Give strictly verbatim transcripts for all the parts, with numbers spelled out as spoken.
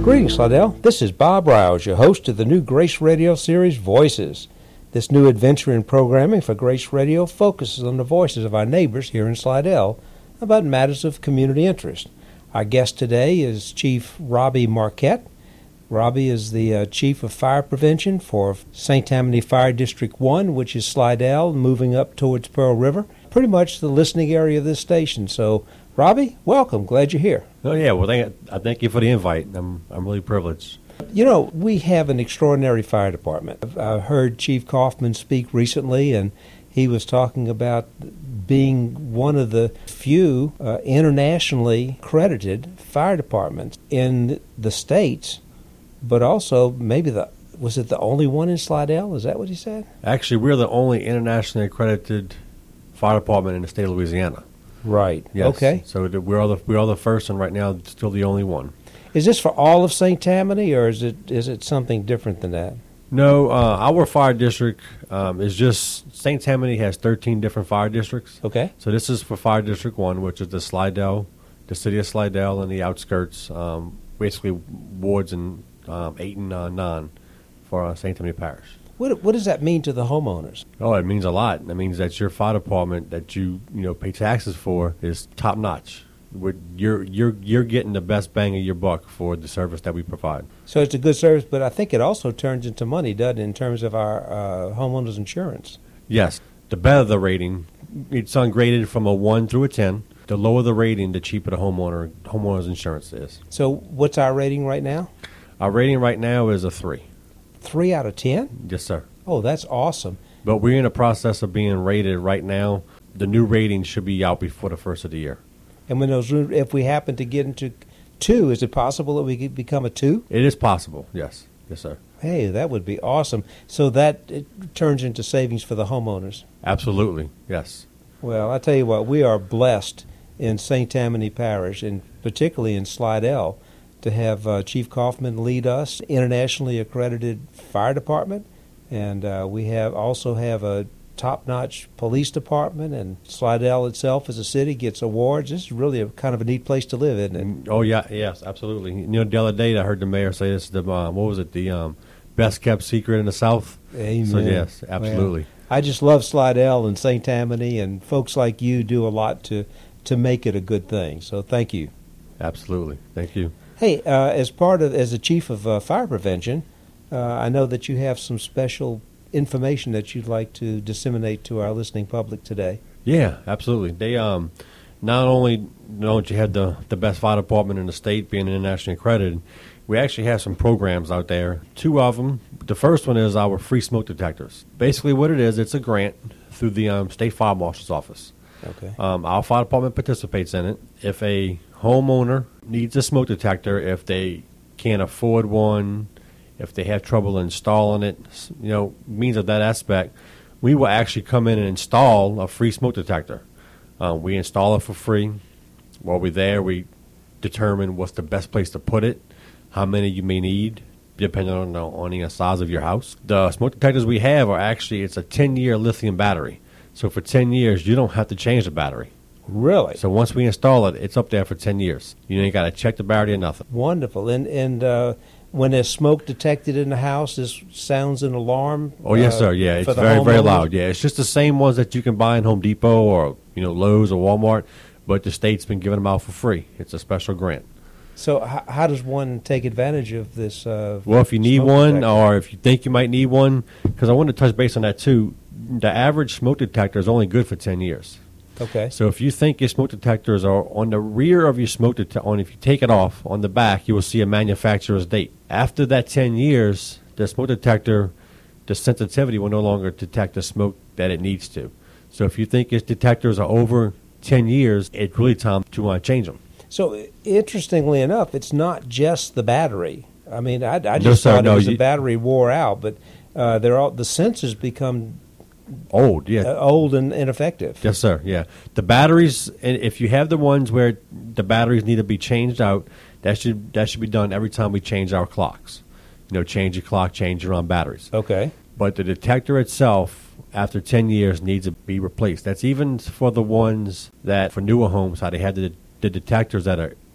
Greetings, Slidell. This is Bob Rouse, your host of the new Grace Radio series, Voices. This new adventure in programming for Grace Radio focuses on the voices of our neighbors here in Slidell about matters of community interest. Our guest today is Chief Robbie Marquette. Robbie is the uh, Chief of Fire Prevention for Saint Tammany Fire District one, which is Slidell, moving up towards Pearl River, pretty much the listening area of this station. So, Robbie, welcome. Glad you're here. Oh, yeah. Well, thank, I thank you for the invite. I'm I'm really privileged. You know, we have an extraordinary fire department. I heard Chief Kaufman speak recently, and he was talking about being one of the few uh, internationally credited fire departments in the States, but also maybe the, was it the only one in Slidell? Is that what he said? Actually, we're the only internationally accredited fire department in the state of Louisiana. Right. Yes. Okay. So the, we're all the we're all the first, and right now still the only one. Is this for all of Saint Tammany, or is it is it something different than that? No, uh, our fire district um, is just Saint Tammany has thirteen different fire districts. Okay. So this is for Fire District One, which is the Slidell, the city of Slidell, and the outskirts, um, basically wards and um, eight and uh, nine for uh, Saint Tammany Parish. What what does that mean to the homeowners? Oh, it means a lot. That means that your fire department that you you know pay taxes for is top notch. You're you're you're getting the best bang of your buck for the service that we provide. So it's a good service, but I think it also turns into money, doesn't it, in terms of our uh, homeowners insurance? Yes. The better the rating, it's ungraded from a one through a ten. The lower the rating, the cheaper the homeowner homeowner's insurance is. So what's our rating right now? Our rating right now is a three. Three out of ten? Yes, sir. Oh, that's awesome. But we're in the process of being rated right now. The new rating should be out before the first of the year. And when those, if we happen to get into two, is it possible that we could become a two? It is possible, yes. Yes, sir. Hey, that would be awesome. So that it turns into savings for the homeowners. Absolutely, yes. Well, I tell you what, we are blessed in Saint Tammany Parish, and particularly in Slidell, to have uh, Chief Kaufman lead us, internationally accredited fire department, and uh, we have also have a top-notch police department, and Slidell itself as a city gets awards. This is really a kind of a neat place to live, isn't it? Oh, yeah, yes, absolutely. You know, the other day I heard the mayor say this is the, uh, what was it, the um, best-kept secret in the South? Amen. So, yes, absolutely. Well, I just love Slidell and Saint Tammany, and folks like you do a lot to, to make it a good thing. So thank you. Absolutely. Thank you. Hey, uh, as part of, as the chief of uh, fire prevention, uh, I know that you have some special information that you'd like to disseminate to our listening public today. Yeah, absolutely. They um, not only don't you have the, the best fire department in the state being internationally accredited, we actually have some programs out there. Two of them. The first one is our free smoke detectors. Basically what it is, it's a grant through the um, State Fire Marshal's Office. Okay. Um, our fire department participates in it. If a homeowner needs a smoke detector, if they can't afford one, if they have trouble installing it, you know, means of that aspect, we will actually come in and install a free smoke detector. Um, we install it for free. While we're there, we determine what's the best place to put it, how many you may need, depending on the, on the size of your house. The smoke detectors we have are actually, it's a ten-year lithium battery. So for ten years, you don't have to change the battery. Really? So once we install it, it's up there for ten years. You ain't got to check the battery or nothing. Wonderful. And and uh, when there's smoke detected in the house, this sounds an alarm? Oh, yes, uh, sir. Yeah, it's very, very loud. Yeah, it's just the same ones that you can buy in Home Depot or, you know, Lowe's or Walmart, but the state's been giving them out for free. It's a special grant. So h- how does one take advantage of this? Uh, well, if you need smoke one detector? or if you think you might need one, because I want to touch base on that too, the average smoke detector is only good for ten years. Okay. So if you think your smoke detectors are on the rear of your smoke detector, on if you take it off on the back, you will see a manufacturer's date. After that ten years, the smoke detector, the sensitivity will no longer detect the smoke that it needs to. So if you think your detectors are over ten years, it's really time to uh, change them. So interestingly enough, it's not just the battery. I mean, I, I just No, sir, thought no, it was you- the battery wore out, but uh, they're all the sensors become Old, yeah. uh, old and ineffective. Yes, sir. Yeah, the batteries. And if you have the ones where the batteries need to be changed out, that should that should be done every time we change our clocks. You know, change your clock, change your own batteries. Okay. But the detector itself, after ten years, needs to be replaced. That's even for the ones that for newer homes, how they had the the detectors that are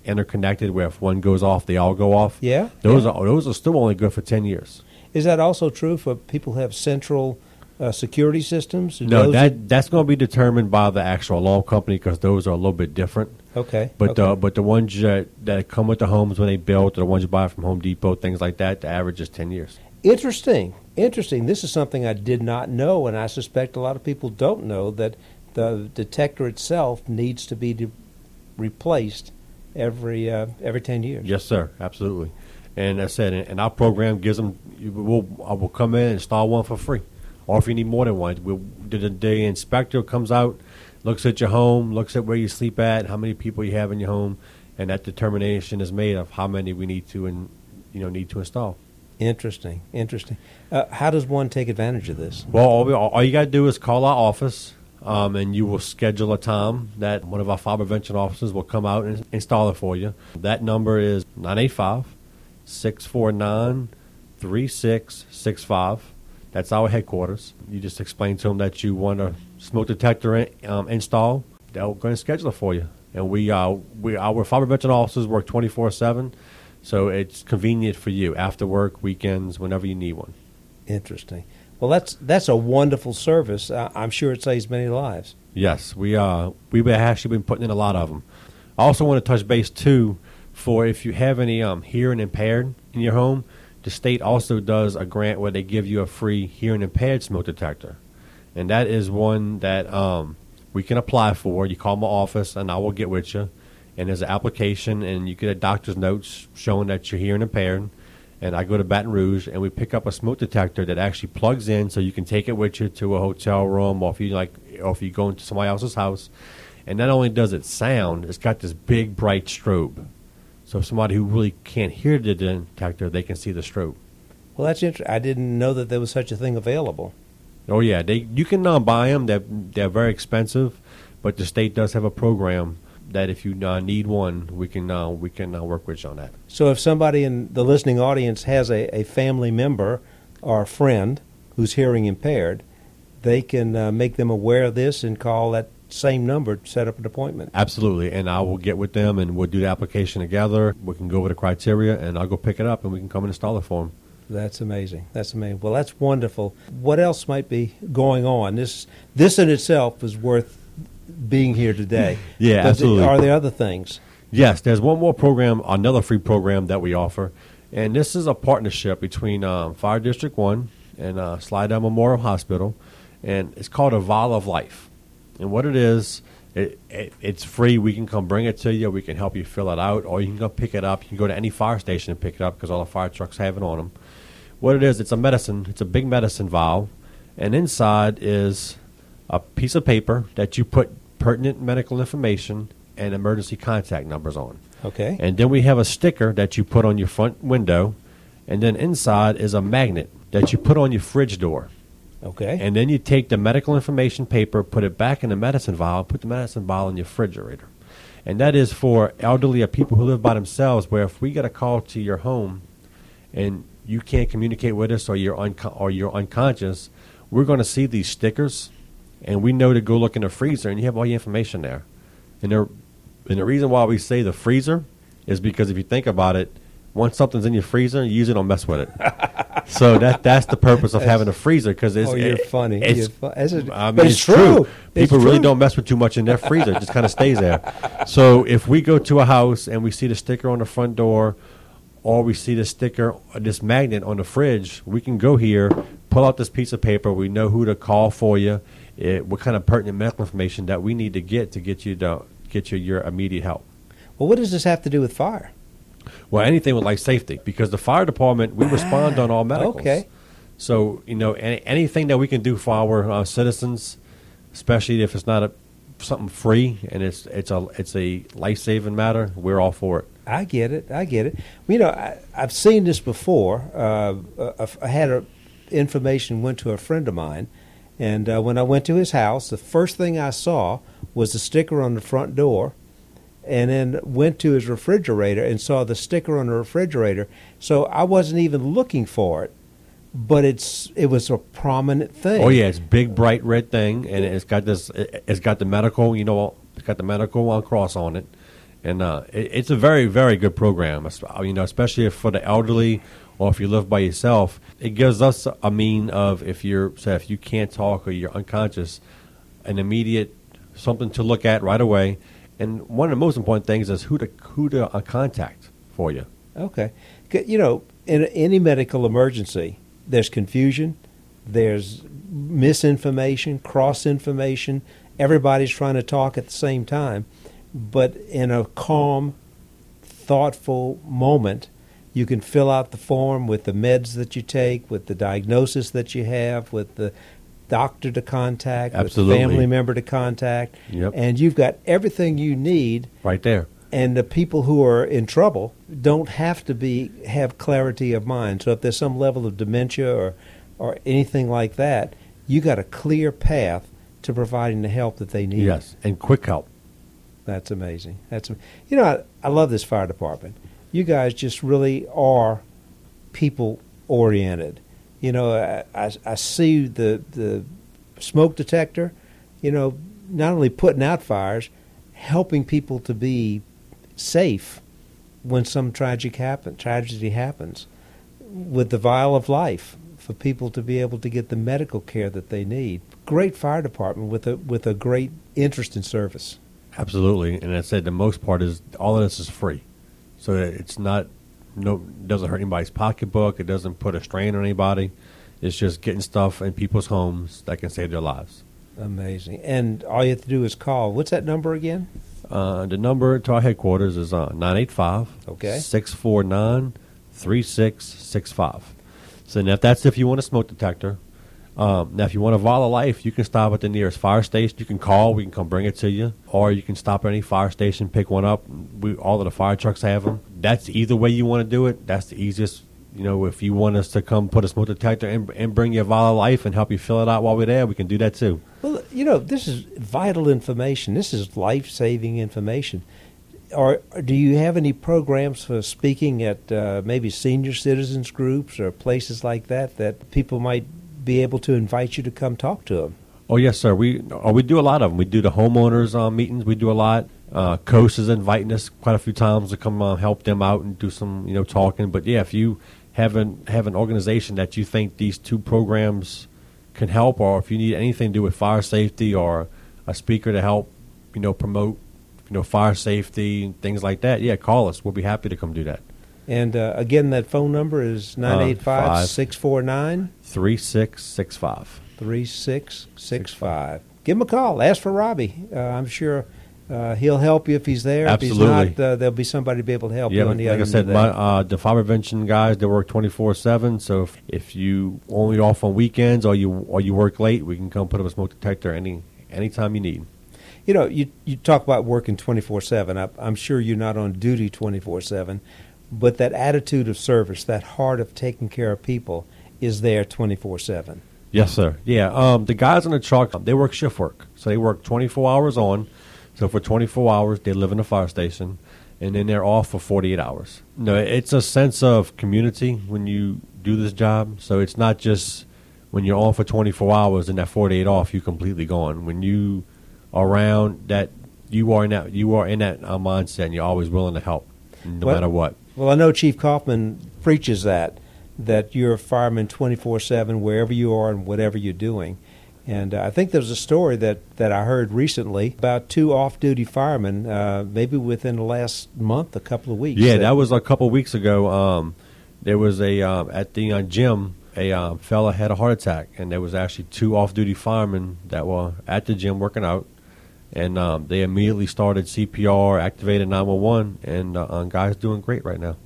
interconnected where if one goes off, they all go off. Yeah. Those yeah. are those are still only good for ten years. Is that also true for people who have central uh, security systems? Do No, those- that that's going to be determined by the actual alarm company because those are a little bit different. Okay. But okay. uh, but the ones that, that come with the homes when they build, or the ones you buy from Home Depot, things like that, the average is ten years. Interesting. Interesting. This is something I did not know, and I suspect a lot of people don't know, that the detector itself needs to be de- replaced every uh, every ten years. Yes, sir, absolutely. And as I said, and our program gives them, we'll, I will come in and install one for free. Or if you need more than one, we'll, the, the inspector comes out, looks at your home, looks at where you sleep at, how many people you have in your home, and that determination is made of how many we need to, and you know, need to install. Interesting. Interesting. Uh, how does one take advantage of this? Well, all, we, all you got to do is call our office, um, and you will schedule a time that one of our fire prevention officers will come out and install it for you. That number is nine eight five, six four nine, three six six five. That's our headquarters. You just explain to them that you want a smoke detector in, um, install. They're going to schedule it for you. And we, uh, we our fire prevention officers work twenty-four seven, so it's convenient for you after work, weekends, whenever you need one. Interesting. Well, that's that's a wonderful service. Uh, I'm sure it saves many lives. Yes, we uh we've actually been putting in a lot of them. I also want to touch base too for if you have any um hearing impaired in your home. The state also does a grant where they give you a free hearing impaired smoke detector, and that is one that um we can apply for. You call my office and I will get with you, and there's an application and you get a doctor's notes showing that you're hearing impaired. And I go to Baton Rouge, and we pick up a smoke detector that actually plugs in, so you can take it with you to a hotel room, or if you like, or if you go into somebody else's house. And not only does it sound, it's got this big bright strobe. So if somebody who really can't hear the detector, they can see the strobe. Well, that's interesting. I didn't know that there was such a thing available. Oh yeah, they you can uh, buy them. They're they're very expensive, but the state does have a program that if you uh, need one, we can uh, we can uh, work with you on that. So if somebody in the listening audience has a, a family member or a friend who's hearing impaired, they can uh, make them aware of this and call that same number to set up an appointment. Absolutely, and I will get with them and we'll do the application together. We can go over the criteria, and I'll go pick it up, and we can come and install it for them. That's amazing. That's amazing. Well, that's wonderful. What else might be going on? This this in itself is worth being here today. Yeah, But absolutely. Are there other things? Yes, there's one more program, another free program that we offer, and this is a partnership between um, Fire District one and uh, Slidell Memorial Hospital, and it's called A Vial of Life. And what it is, it, it, it's free. We can come bring it to you. We can help you fill it out, or you can go pick it up. You can go to any fire station and pick it up because all the fire trucks have it on them. What it is, it's a medicine. It's a big medicine vial, and inside is a piece of paper that you put pertinent medical information and emergency contact numbers on. Okay. And then we have a sticker that you put on your front window, and then inside is a magnet that you put on your fridge door. Okay. And then you take the medical information paper, put it back in the medicine vial, put the medicine vial in your refrigerator. And that is for elderly or people who live by themselves, where if we get a call to your home and you can't communicate with us, or you're unco- or you're unconscious, we're going to see these stickers, and we know to go look in the freezer, and you have all your information there. And, there, and the reason why we say the freezer is because if you think about it, once something's in your freezer, you usually don't mess with it. So that that's the purpose of having a freezer, because it's Oh, you're it- funny. It's, You're fu- that's a- I mean, but it's, it's true. true. It's People really true. don't mess with too much in their freezer; it just kind of stays there. So if we go to a house and we see the sticker on the front door, or we see the sticker, this magnet on the fridge, we can go here, pull out this piece of paper. We know who to call for you, it, what kind of pertinent medical information that we need to get to get you to get you your immediate help. Well, what does this have to do with fire? Well, anything with life safety, because the fire department, we respond on all medicals. Okay. So, you know, any, anything that we can do for our uh, citizens, especially if it's not a, something free and it's it's a it's a life-saving matter, we're all for it. I get it. I get it. You know, I, I've seen this before. Uh, uh, I had a, information went to a friend of mine, and uh, when I went to his house, the first thing I saw was the sticker on the front door, and then went to his refrigerator and saw the sticker on the refrigerator. So I wasn't even looking for it, but it's it was a prominent thing. Oh yeah, it's big bright red thing, and it's got this. It's got the medical, you know, it's got the medical uh, cross on it, And uh, it, it's a very, very good program, es- you know, especially if for the elderly or if you live by yourself. It gives us a mean of, if you're, say, if you can't talk or you're unconscious, an immediate something to look at right away. And one of the most important things is who to who to uh, contact for you. Okay. C- You know, in any medical emergency, there's confusion, there's misinformation, cross-information. Everybody's trying to talk at the same time. But in a calm, thoughtful moment, you can fill out the form with the meds that you take, with the diagnosis that you have, with the doctor to contact, Absolutely. with the family member to contact. Yep. And you've got everything you need. Right there. And the people who are in trouble don't have to be have clarity of mind. So if there's some level of dementia or, or anything like that, you got a clear path to providing the help that they need. Yes, and quick help. That's amazing. That's you know I, I love this fire department. You guys just really are people oriented. You know, I, I, I see the the smoke detector. You know, not only putting out fires, helping people to be safe when some tragic happen tragedy happens. With the vial of life for people to be able to get the medical care that they need. Great fire department with a with a great interest in service. Absolutely, and I said the most part is all of this is free, so that it's not no doesn't hurt anybody's pocketbook. It doesn't put a strain on anybody. It's just getting stuff in people's homes that can save their lives. Amazing, and all you have to do is call. What's that number again? Uh, the number to our headquarters is uh, nine eight five, Okay. six four nine, three six six five. So now if that's if you want a smoke detector. Um, now, if you want a vial of life, you can stop at the nearest fire station. You can call. We can come bring it to you. Or you can stop at any fire station, pick one up. We, all of the fire trucks have them. That's either way you want to do it. That's the easiest. You know, if you want us to come put a smoke detector and, and bring you a vial of life and help you fill it out while we're there, we can do that too. Well, you know, this is vital information. This is life-saving information. Or do you have any programs for speaking at uh, maybe senior citizens groups or places like that that people might be able to invite you to come talk to them? Oh, yes, sir. We oh, we do a lot of them. We do the homeowners uh, meetings. We do a lot. Uh, Coast is inviting us quite a few times to come uh, help them out and do some, you know, talking. But, yeah, if you have an, have an organization that you think these two programs can help, or if you need anything to do with fire safety or a speaker to help, you know, promote, you know, fire safety and things like that, yeah, call us. We'll be happy to come do that. And, uh, again, that phone number is nine eight five, six four nine, three six six five. three six six five. Give him a call. Ask for Robbie. Uh, I'm sure uh, he'll help you if he's there. Absolutely. If he's not, uh, there'll be somebody to be able to help Yeah, you on the like other I said, end of my, that. uh, the fire prevention guys, they work twenty-four seven. So if, if you only off on weekends or you or you work late, we can come put up a smoke detector any anytime you need. You know, you you talk about working twenty-four seven. I'm sure you're not on duty twenty-four seven, but that attitude of service, that heart of taking care of people is there twenty-four seven. Yes, sir. Yeah, um, the guys on the truck, they work shift work. So they work twenty-four hours on. So for twenty-four hours, they live in a fire station, and then they're off for forty-eight hours. No, it's a sense of community when you do this job. So it's not just when you're on for twenty-four hours and that forty-eight off, you're completely gone. When you are around that, you are in that, you are in that uh, mindset, and you're always willing to help, no Well- matter what. Well, I know Chief Kaufman preaches that, that you're a fireman twenty-four seven wherever you are and whatever you're doing. And uh, I think there's a story that, that I heard recently about two off-duty firemen, uh, maybe within the last month, a couple of weeks. Yeah, that was a couple of weeks ago. Um, there was a um, at the uh, gym, a um, fella had a heart attack, and there was actually two off-duty firemen that were at the gym working out, and um, they immediately started C P R, activated nine one one, and uh, uh, guy's doing great right now.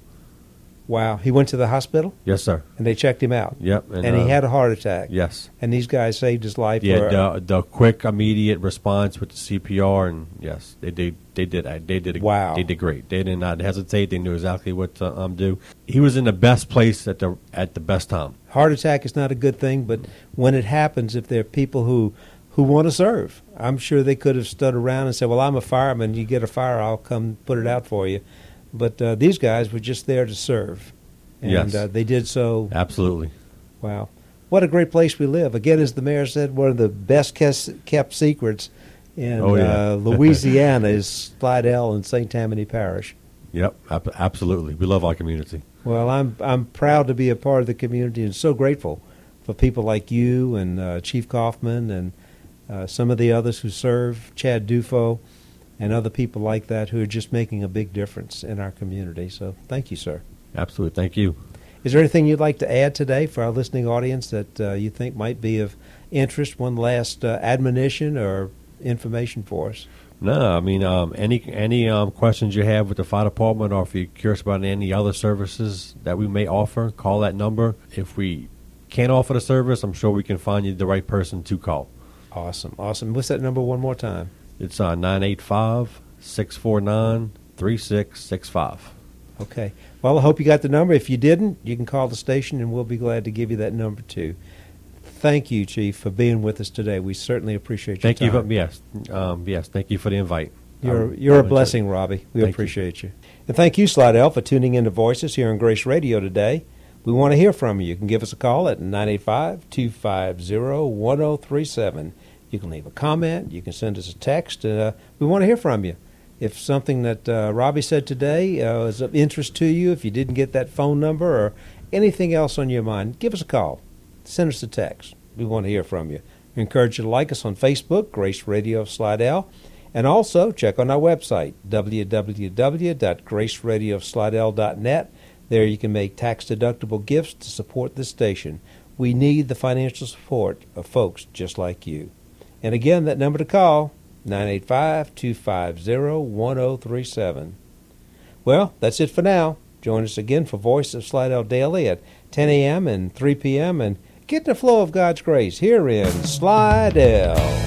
Wow. He went to the hospital, Yes, sir. and they checked him out. Yep. And, uh, he had a heart attack. yes. And these guys saved his life. Yeah, for, the the quick, immediate response with the C P R, and yes, they did. They did. They did. Wow. They did great. They did not hesitate. They knew exactly what to um, do. He was in the best place at the at the best time. heart attack is not a good thing, but when it happens, if there are people who, who want to serve, I'm sure they could have stood around and said, well, I'm a fireman. You get a fire, I'll come put it out for you. But uh, these guys were just there to serve. And Yes. uh, they did so. Absolutely. Wow. What a great place we live. Again, as the mayor said, one of the best kes- kept secrets And Oh, yeah. uh, Louisiana is Slidell and Saint Tammany Parish. Yep, ab- absolutely. We love our community. Well, I'm I'm proud to be a part of the community and so grateful for people like you and uh, Chief Kaufman and uh, some of the others who serve, Chad Dufo, and other people like that who are just making a big difference in our community. So thank you, sir. Absolutely. Thank you. Is there anything you'd like to add today for our listening audience that uh, you think might be of interest? One last uh, admonition or information for us? No, I mean, um, any any um, questions you have with the fire department, or if you're curious about any other services that we may offer, call that number. If we can't offer the service, I'm sure we can find you the right person to call. Awesome, awesome. What's that number one more time? It's uh, nine eight five, six four nine, three six six five. Okay. Well, I hope you got the number. If you didn't, you can call the station, and we'll be glad to give you that number, too. Thank you, Chief, for being with us today. We certainly appreciate your Thank time. you. For, yes, um, yes. Thank you for the invite. You're, I- you're I a enjoyed blessing, it. Robbie. We Thank appreciate you. And thank you, Slidell, for tuning in to Voices here on Grace Radio today. We want to hear from you. You can give us a call at nine eight five, two five zero, one zero three seven. You can leave a comment. You can send us a text. Uh, we want to hear from you. If something that uh, Robbie said today uh, is of interest to you, if you didn't get that phone number or anything else on your mind, give us a call. Send us a text. We want to hear from you. We encourage you to like us on Facebook, Grace Radio of Slidell, and also check on our website, w w w dot grace radio of slidell dot net. There you can make tax-deductible gifts to support this station. We need the financial support of folks just like you. And again, that number to call, nine eight five, two five zero, one zero three seven. Well, that's it for now. Join us again for Voice of Slidell Daily at ten a.m. and three p.m. and get the flow of God's grace here in Slidell.